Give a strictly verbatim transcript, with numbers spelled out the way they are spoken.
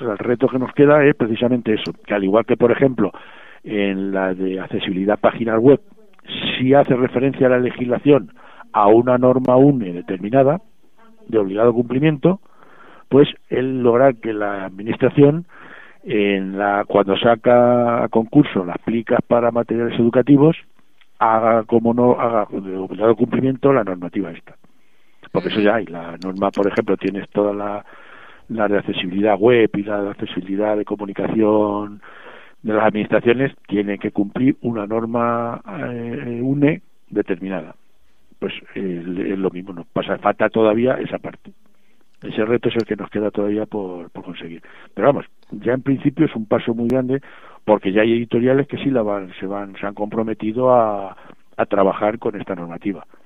el reto que nos queda es precisamente eso, que al igual que, por ejemplo, en la de accesibilidad a páginas web, si hace referencia a la legislación a una norma U N E determinada, de obligado cumplimiento, pues el lograr que la administración, en la cuando saca a concurso las plicas para materiales educativos, haga como no haga de obligado cumplimiento la normativa esta. Porque eso ya hay. La norma, por ejemplo, tienes toda la, la de accesibilidad web y la de accesibilidad de comunicación de las administraciones, tiene que cumplir una norma eh, U N E determinada. Pues eh, es lo mismo, nos pasa, falta todavía esa parte. Ese reto es el que nos queda todavía por, por conseguir. Pero vamos, ya en principio es un paso muy grande, porque ya hay editoriales que sí la van, se van, se han comprometido a, a trabajar con esta normativa.